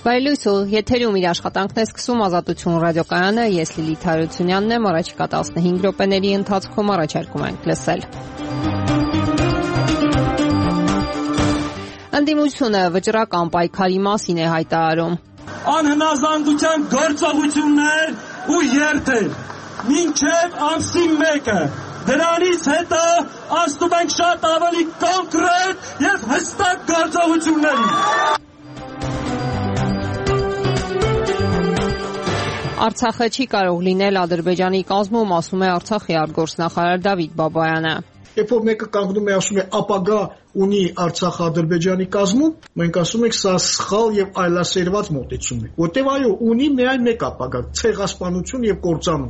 Բայլույսու եթերում իր աշխատանքն է սկսում Ազատություն ռադիոկայանը, ես Լիլիթ Հարությունյանն եմ, առաջիկա 15 րոպեների ընթացքում առաջարկում ենք լսել։ Ընդդիմությունը վճռական պայքարի մասին է հայտարարում։ Անհնազանդության գործողություններ ու երթեր, մինչև ամսի 1-ը, դրանից հետո անցնում ենք շատ ավելի կոնկրետ և հստակ գործողությունների։ Արցախը չի կարող լինել Ադրբեջանի կազմում, ասում է Արցախի արտգործնախարար Դավիթ Բաբայանը։ Երբ որ մեկը կանգնում է ասում է ապագա ունի Արցախը Ադրբեջանի կազմում, մենք ասում ենք սա սխալ եւ այլասերված մոտեցում է, որտեւ այո, ունի միայն մեկ ապագա՝ ցեղասպանություն եւ կործանում։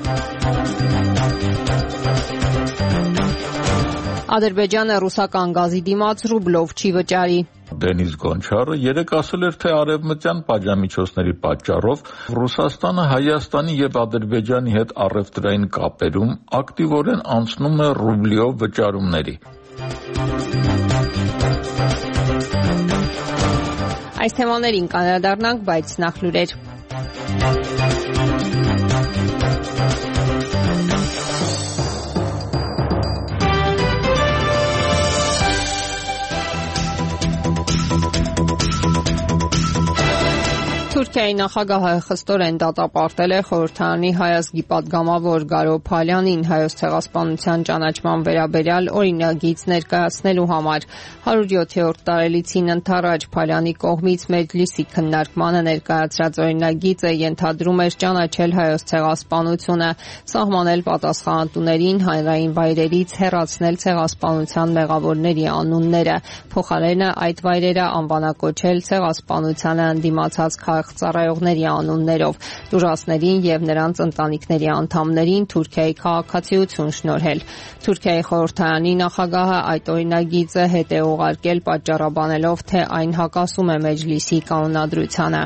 Ադրբեջանը ռուսական գազի դիմաց ռուբլով չի վճարի։ Դենիս Գոնչարը երեկ ասել էր, թե արևմտյան պատժամիջոցների պատճառով Ռուսաստանը Հայաստանի եւ Ադրբեջանի հետ առևտրային կապերում ակտիվորեն անցնում է ռուբլիով վճարումների։ Այս թեմաներին կանդրադառնանք, բայց նախ լուրեր։ Թուրքիայի նախագահը խստորեն դատապարտել է խորհրդարանի հայազգի պատգամավոր Գարո Փալյանին Հայոց ցեղասպանության ճանաչման վերաբերյալ օրինագիծ ներկայացնելու համար։ 107-րդ տարելիցին ընթരാճ Փալյանի կողմից Մեջլիսի քննարկմանը ներկայացրած օրինագիծը ենթադրում էր ճանաչել հայոց ցեղասպանությունը, սահմանել պատասխանատուներին հանրային վայրերից, հեռացնել ցեղասպանության մեղավորների անունները, փոխարենը այդ վայրերը անվանակոչել ցեղասպանությանը ընդդիմացած ծառայողների անուններով, տուրիստներին եւ նրանց ընտանիքների անդամներին Թուրքիայի քաղաքացիություն շնորհել։ Թուրքիայի խորհրդարանի նախագահը այդ օրինագիծը հետ է ուղարկել պատճառաբանելով, թե այն հակասում է Մեջլիսի կանոնադրությանը։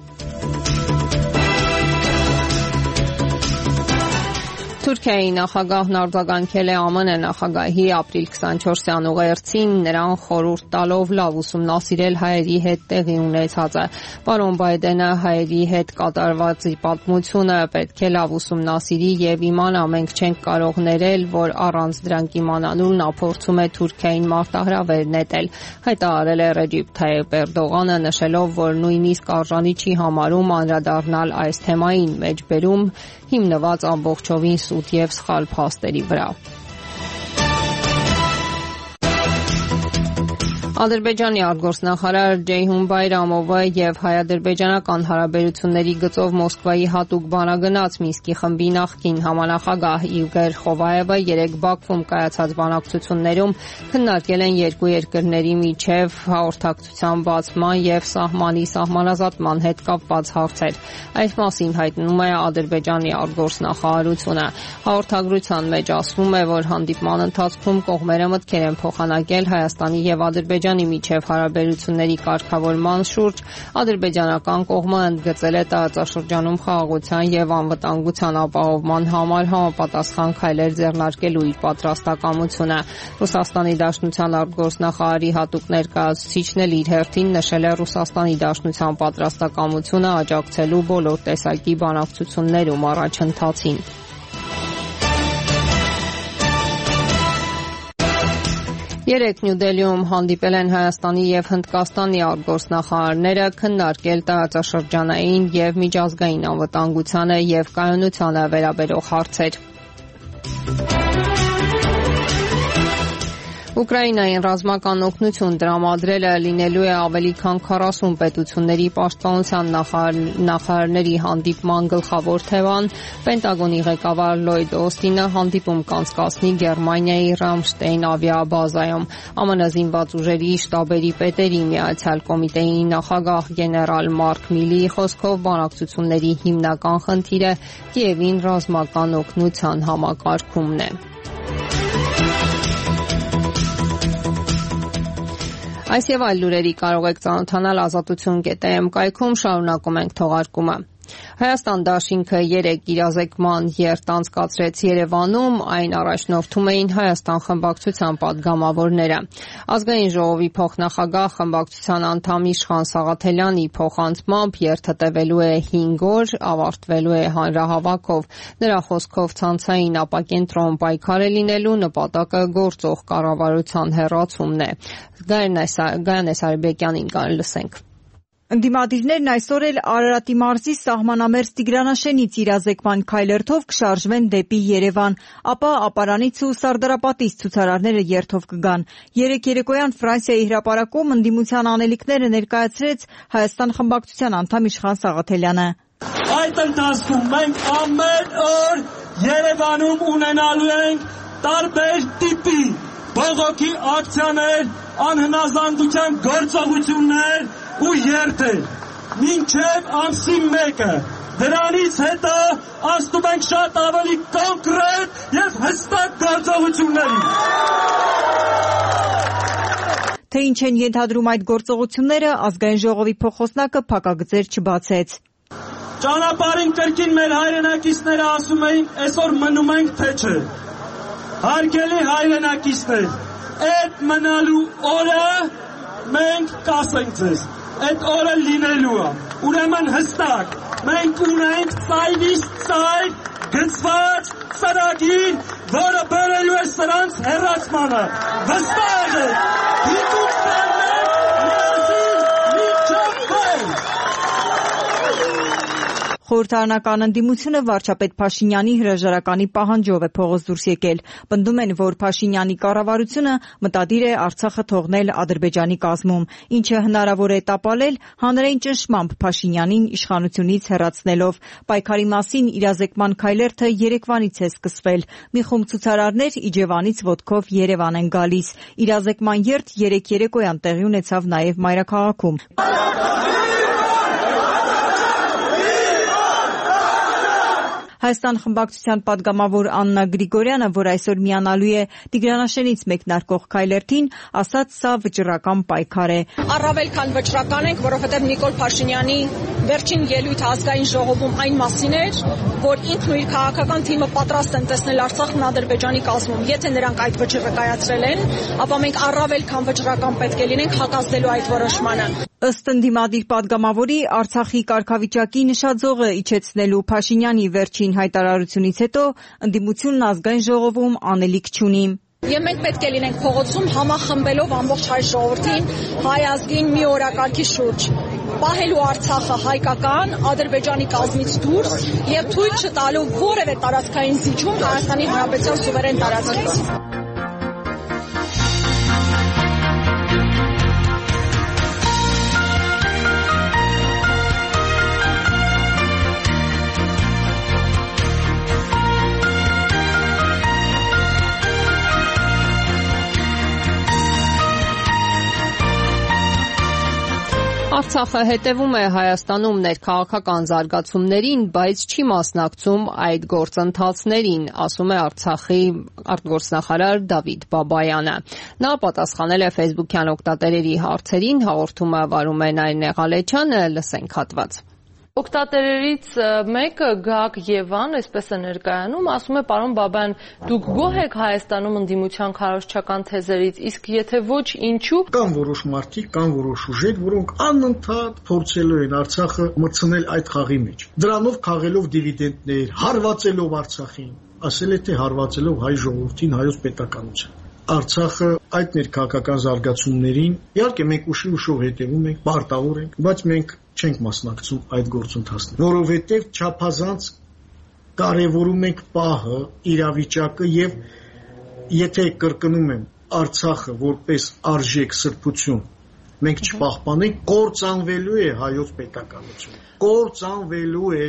Թուրքիայի նախագահն արձագանքել է ԱՄՆ նախագահի ապրիլ 24-յան ուղերձին, նրան խորհուրդ տալով լավ ուսումնասիրել հայերի հետ տեղի ունեցածը։ Պարոն Բայդենը հայերի հետ կատարված պատմությունը պետք է լավ ուսումնասիրի եւ իմանա, մենք չենք կարող ներել, որ առանց դրանք իմանալու նա փորձում է Թուրքիային մարտահրավեր նետել, հայտարարել է Ռեջիփ Թայիփ Էրդողանը, նշելով, որ նույնիսկ արժանի չի համարում անդրադառնալ այս թեմային, մեջբերում հիմնված ամբողջովին սուտ եւ սխալ փաստերի վրա։ Ադրբեջանի արտգործնախարար Ceyhun Bayramova եւ հայ-ադրբեջանական հարաբերությունների գծով Մոսկվայի հատուկ բանագնաց Մինսկի խմբի նախկին համանախագահ Իգոր Խովայևը երեկ Բաքվում կայացած բանակցություններում քննարկել են երկու երկրների միջև հաղորդակցության բացման եւ սահմանի սահմանազատման հետ կապված հարցեր։ Այս մասին հայտնում է Ադրբեջանի արտգործնախարարությունը։ Հաղորդագրության մեջ ասվում է, որ հանդիպման ընթացքում կողմերը մտքեր են փոխանակել Հայաստանի եւ Ադրբեջանի միջև հարաբերությունների կարգավորման շուրջ, ադրբեջանական կողմը ընդգծել է տարածաշրջանում խաղաղության եւ անվտանգության ապահովման համար համապատասխան քայլեր ձեռնարկելու իր պատրաստակամությունը։ Ռուսաստանի Դաշնության արտգործնախարարի հատուկ ներկայացուցիչն էլ իր հերթին նշել է Ռուսաստանի Դաշնության պատրաստակամությունը աջակցելու բոլոր տեսակի բանակցություններում առաջընթացին։ Երեկ Նյու Դելիում հանդիպել են Հայաստանի եւ Հնդկաստանի արտգործնախարարները, քննարկել տարածաշրջանային եւ միջազգային անվտանգությանը եւ կայունությանը վերաբերող հարցեր։ Ուկրաինային ռազմական օգնություն տրամադրելը լինելու է ավելի քան 40 պետությունների պաշտպանության նախարարների հանդիպման գլխավոր թեման։ Պենտագոնի ղեկավար Լոյդ Օստինը հանդիպում կանցկացնի Գերմանիայի Ռամշտեյն ավիաբազայում։ ԱՄՆ զինված ուժերի շտաբերի պետերի միացյալ կոմիտեի նախագահ գեներալ Մարկ Միլիի խոսքով բանակցությունների հիմնական խնդիրը Կիևին ռազմական օգնության համակարգումն է։ Այս եւ այլ լուրերի կարող եք ծանոթանալ azatutun.am կայքում, շարունակում ենք թողարկումը։ Հայաստան դաշինքը 3 իրազեկման երթ անցկացրեց Երևանում, այն առաջնորդում էին Հայաստան խմբակցության падգամավորները։ Ազգային ժողովի փոխնախագահ խմբակցության անդամ Իշխան Սաղաթելյանի փոխանցմամբ երթը տևելու է 5 օր, ավարտվելու է հանրահավաքով։ Նրա խոսքով ցանցային ապակենտրոն պայքար է լինելու, նպատակը գործող կառավարության հեռացումն է։ Գայանե Սարիբեկյանին լսենք։ Ընդդիմադիրներն այսօր էլ Արարատի մարզի սահմանամերձ Տիգրանաշենից իրազեկման քայլերթով կշարժվեն դեպի Երևան, ապա Ապարանից ու Սարդարապատից ցուցարարները երթով կգան։ Երեկ երեկոյան Ֆրանսիայի հրապարակում ընդդիմության անելիքները ներկայացրեց Հայաստան խմբակցության անդամ Իշխան Սաղաթելյանը։ Այդ ընթացքում մենք ամեն օր Երևանում ունենալու ենք տարբեր տիպի բողոքի ակցիաներ, անհնազանդության գործողություններ ու երթեր, մինչև ամսի 1-ը, դրանից հետո անցնում ենք շատ ավելի կոնկրետ և հստակ գործողությունների։ Թե ինչ են ենթադրում այդ գործողությունները, Ազգային ժողովի փոխոսնակը փակագծեր չբացեց։ Ճանապարհին կրկին մեր հայրենակիցները ասում էին, այսօր մնում ենք թե չէ։ Հարգելի հայրենակիցներ, այդ մնալու օրը մենք կասենք ձեզ, այդ օրը լինելու է, ուրեմն հստակ, մենք ունենք ծայրից ծայր գծված ծրագիր, որը բերելու է սրանց հեռացմանը, վստահ է, հիգուց տաններ, միասին մինչև վեր։ Խորհրդարանական ընդդիմությունը վարչապետ Փաշինյանի հրաժարականի պահանջով է փողոց դուրս եկել։ Պնդում են, որ Փաշինյանի կառավարությունը մտադիր է Արցախը թողնել Ադրբեջանի կազմում, ինչը հնարավոր է տապալել հանրային ճնշմամբ Փաշինյանին իշխանությունից հեռացնելով։ Պայքարի մասին իրազեկման քայլերթը Երևանից է սկսվել։ Մի խումբ ցուցարարներ Իջևանից ոտքով Երևան են գալիս։ Իրազեկման երթ երեկ երեկոյան տեղի ունեցավ նաև մայրաքաղաքում։ Հայաստան խմբակցության падգամավոր Աննա Գրիգորյանը, որ այսօր միանալու է Տիգրանաշենից մեկնարկող քայլերթին, ասաց, սա վճռական պայքար է։ Առավել քան վճռական ենք, որովհետև Նիկոլ Փաշինյանի վերջին ելույթը ազգային ժողովում այն մասին էր, որ ինքն ու իր քաղաքական թիմը պատրաստ են տեսնել Արցախն Ադրբեջանի կազմում։ Եթե նրանք այդ վճիռը կայացրել են, ապա մենք առավել քան վճռական պետք է լինենք հակազդելու այդ որոշմանը։ Ըստ ընդդիմադիր падգամավորի, Արցախի կարգավիճակի նշաձողը իջեցնելու Փաշինյանի վերջին հայտարարությունից հետո ընդդիմությունն ազգային ժողովում անելիք չունի։ Եվ մենք պետք է լինենք փողոցում համախմբելով ամբողջ հայ ժողովրդին հայ ազգին մի օրակարգի շուրջ, պահելու Արցախը հայկական, Ադրբեջանի կազմից դուրս եւ թույլ չտալու որևէ տարածքային զիջում Հայաստանի Հանրապետության սուվերեն տարածքից։ Արցախը հետևում է Հայաստանում ներքաղաքական զարգացումներին, բայց չի մասնակցում այդ գործընթացներին, ասում է Արցախի արտգործնախարար Դավիթ Բաբայանը։ Նա պատասխանել է Facebook-յան օգտատերերի հարցերին, հաղորդումը վարում է Նարինե Ղալեչյանը, լսենք հատված։ Օգտատերերից մեկը Գագ Եվան, այսպես է ներկայանում, ասում է, պարոն Բաբայան, դուք գոհ եք Հայաստանում ընդդիմության քարոզչական թեզերից, իսկ եթե ոչ, ինչու։ Կան որոշ մարդիկ, կան որոշ ուժեր, որոնք անընդհատ փորձելու են Արցախը մտցնել այդ խաղի մեջ։ Դրանով քաղելով դիվիդենդներ, հարվածելով Արցախին, ասել է թե հարվածելով հայ ժողովրդին, հայոց պետականության։ Արցախը այդ ներքաղաքական զարգացումներին, իհարկե մենք ուշով հետևում ենք, պարտավոր ենք, բայց մենք չենք մասնակցում այդ գործընթացներին, որովհետև չափազանց կարևորում ենք պահը, իրավիճակը եւ եթե կրկնում եմ Արցախը որպես արժեք սրբություն մենք չպահպանենք, կործանվելու է հայոց պետականությունը, կործանվելու է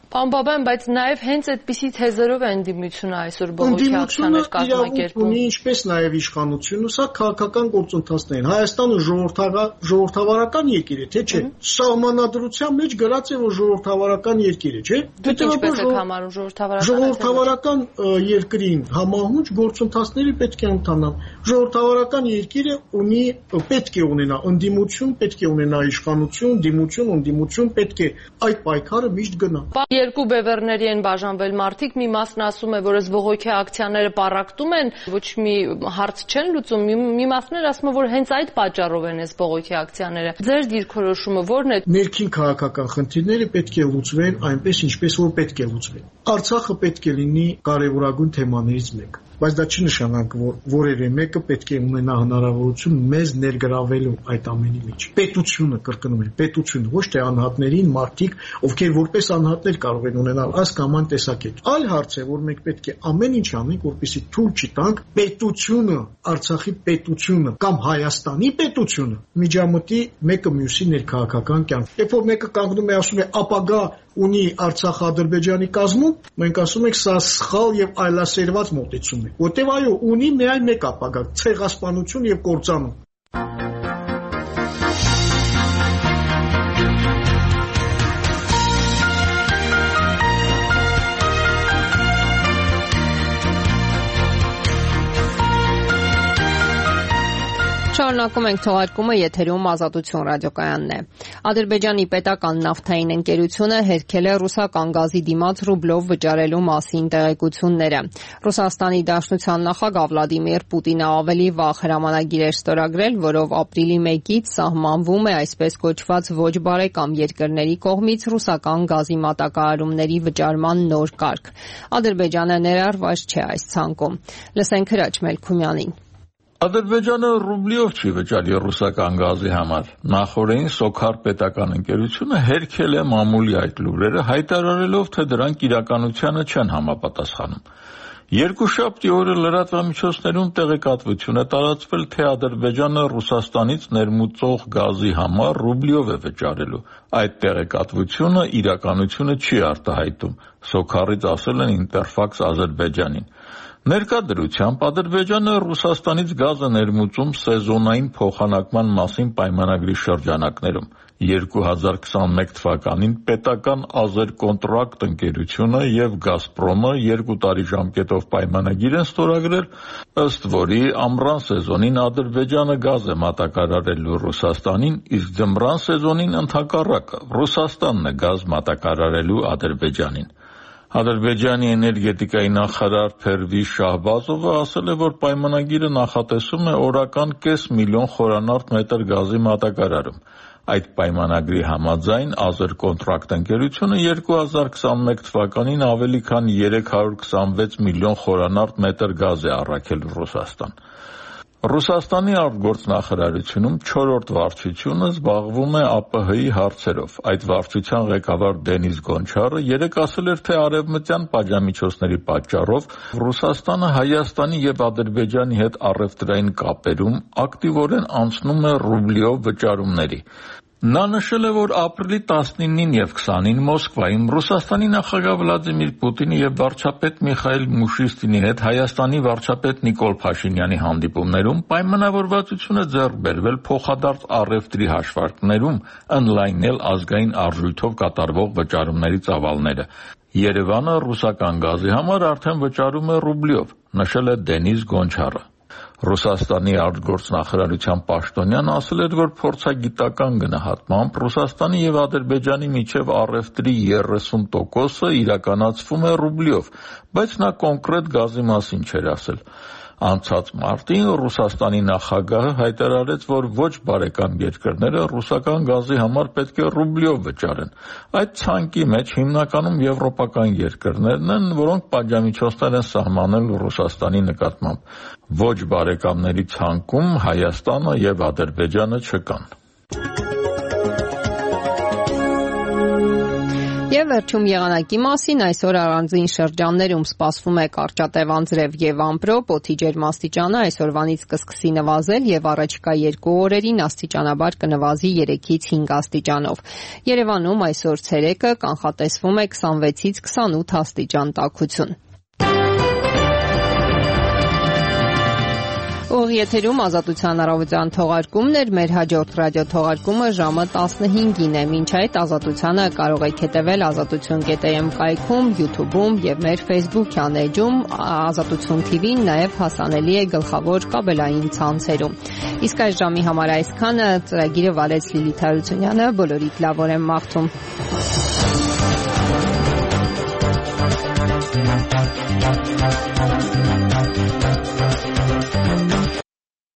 Պարոն Բաբայան, բայց նաև հենց այդպիսի թեզերով է ընդդիմությունը այսօր բողոքի ակցիաներ կազմակերպում։ Ունի ինչպես նաև իշխանությունը, սա քաղաքական գործընթացներ են։ Հայաստանը ժողովրդավարական երկիր է, թե չէ։ Սահմանադրության մեջ գրած է, որ ժողովրդավարական երկիր է, չէ։ Դուք ինչպես եք համարում ժողովրդավարական։ Ժողովրդավարական երկրին համահունչ գործընթացները պետք է ընթանան։ Ժողովրդավարական երկիրը պետք է ունենա ընդդիմություն, պետք է ունենա իշխանություն, ընդդիմություն պետք է այդ պայքարը միշտ գնա։ Երկու բևեռների են բաժանվել մարդիկ, մի մասն ասում է, որ այս բողոքի ակցիաները պառակտում են, ոչ մի հարց չեն լուծում, մի մասն ասում է, որ հենց այդ պատճառով են այս բողոքի ակցիաները։ Ձեր դիրքորոշումը ո՞րն է։ Ներքին քաղաքական խնդիրները պետք է լուծվեն այնպես, ինչպես որ պետք է լուծվեն։ Արցախը պետք է լինի կարևորագույն թեմաներից մեկը, բայց դա չի նշանակում, որ որևէ մեկը պետք է ունենա հնարավորություն մեզ ներգրավելու այդ ամենի մեջ։ Պետությունը, կրկնում եմ, պետությունը, ոչ թե անհատներին, մարդիկ, ովքեր որպես անհատներ կարող են ունենալ այս կամ այն տեսակետ։ Այլ հարց է, որ մենք պետք է ամեն ինչ անենք, որպեսզի թույլ չտանք պետությունը, Արցախի պետությունը կամ Հայաստանի պետությունը միջամտի մեկը մյուսի ներքաղաքական կյանք։ Երբ որ մեկը կանգնում է ասում է ապագա ունի Արցախը Ադրբեջանի կազմում, մենք ասում ենք սա սխալ եւ այլասերված մոտեցում է, որտեւ այո, ունի միայն մեկ ապագա՝ ցեղասպանություն եւ կործանում։ Շարունակում ենք թողարկումը, եթերում Ազատություն ռադիոկայանն է։ Ադրբեջանի պետական նավթային ընկերությունը հերքել է ռուսական գազի դիմաց ռուբլով վճարելու մասին տեղեկությունները։ Ռուսաստանի Դաշնության նախագահ Վլադիմիր Պուտինը ավելի վաղ հրամանագիր էր ստորագրել, որով ապրիլի 1-ից սահմանվում է այսպես կոչված ոչ բարեկամ երկրների կողմից ռուսական գազի մատակարարումների վճարման նոր կարգ։ Ադրբեջանը ներառված չէ այս ցանկում։ Լսենք Հրաչ Մելքումյանին։ Ադրբեջանը ռուբլիով չի վճարի ռուսական գազի համար։ Նախորդին Սոքար պետական ընկերությունը հերքել է մամուլի այդ լուրերը, հայտարարելով, թե դրանք իրականությանը չեն համապատասխանում։ Երկուշաբթի օրը լրատվամիջոցներում տեղեկատվություն է տարածվել, թե Ադրբեջանը Ռուսաստանից ներմուծող գազի համար ռուբլիով է վճարելու։ Այդ տեղեկատվությունը իրականությունը չի արտահայտում, Սոքարից ասել են Ինտերֆաքս Ադրբեջանին։ Ներկա դրությամբ Ադրբեջանը Ռուսաստանից գազ է ներմուծում սեզոնային փոխանակման մասին պայմանագրի շրջանակներում։ 2021 թվականին պետական Ազերկոնտրակտ ընկերությունը եւ Գազպրոմը 2 տարի ժամկետով պայմանագիր են ստորագրել, ըստ որի ամռան սեզոնին Ադրբեջանը գազ է մատակարարելու Ռուսաստանին, իսկ ձմռան սեզոնին ընդհակառակը Ռուսաստանն է գազ մատակարարելու Ադրբեջանին։ Ադրբեջանի էներգետիկայի նախարար Փերվիշ Շահբազովը ասել է, որ պայմանագիրը նախատեսում է օրական 500 միլիոն խորանարդ մետր գազի մատակարարում։ Այդ պայմանագրի համաձայն Ազերկոնտրակտ ընկերությունը 2021 թվականին ավելի քան 326 միլիոն խորանարդ մետր գազ է առաքել Ռուսաստան։ Ռուսաստանի արտգործնախարարությունում 4-րդ վարչությունը զբաղվում է ԱՊՀ-ի հարցերով։ Այդ վարչության ղեկավար Դենիս Գոնչարը երեկ ասել էր, թե արևմտյան պատժամիջոցների պատճառով Ռուսաստանը Հայաստանի եւ Ադրբեջանի հետ առևտրային կապերում ակտիվորեն անցնում է ռուբլիով վճարումների։ Նա նշել է, որ ապրիլի 19-ին եւ 20-ին Մոսկվայում Ռուսաստանի նախագահ Վլադիմիր Պուտինի եւ վարչապետ Միխայիլ Միշուստինի հետ Հայաստանի վարչապետ Նիկոլ Փաշինյանի հանդիպումներում պայմանավորվածություն է ձեռք բերվել փոխադարձ առևտրի հաշվարկներում ընդլայնել ազգային արժույթով կատարվող վճարումների ծավալները։ Երևանը ռուսական գազի համար արդեն վճարում է ռուբլիով, նշել է Դենիս Գոնչարը։ Ռուսաստանի արտգործնախարարության պաշտոնյան ասել էր, որ փորձագիտական գնահատմամբ Ռուսաստանի եւ Ադրբեջանի միջև առևտրի 30%-ը իրականացվում է ռուբլիով, բայց նա կոնկրետ գազի մասին չէր ասել։ Անցած մարտին Ռուսաստանի նախագահը հայտարարեց, որ ոչ բարեկամ երկրները ռուսական գազի համար պետք է ռուբլիով վճարեն։ Այդ ցանկի մեջ հիմնականում եվրոպական երկրներն են, որոնք պատժամիջոցներ են սահմանել Ռուսաստանի նկատմամբ։ Ոչ բարեկամների ցանկում Հայաստանը եւ Ադրբեջանը չկան։ Եվ վերջում եղանակի մասին այսօր առանձին շրջաններում սպասվում է կարճատև անձրև եւ ամպրոպ, օդի ջերմաստիճանը այսօրվանից կսկսի նվազել եւ առաջիկա 2 օրերին աստիճանաբար կնվազի 3-ից 5 աստիճանով։ Երևանում այսօր ցերեկը կանխատեսվում է 26-ից 28 աստիճան տաքություն։ Եթերում Ազատության առավոտյան թողարկումներ, մեր հաջորդ ռադիոթողարկումը ժամը 15-ին է։ Մինչ այդ Ազատությանը կարող եք հետևել azatutun.am կայքում, YouTube-ում եւ մեր Facebook-յան էջում, Ազատություն TV-ն նաեւ հասանելի է գլխավոր կաբելային ցանցերում։ Իսկ այս ժամի համար այսքանը, ծրագիրը վարեց Լիլիթ Հարությունյանը, բոլորիդ լավ օր եմ մաղթում։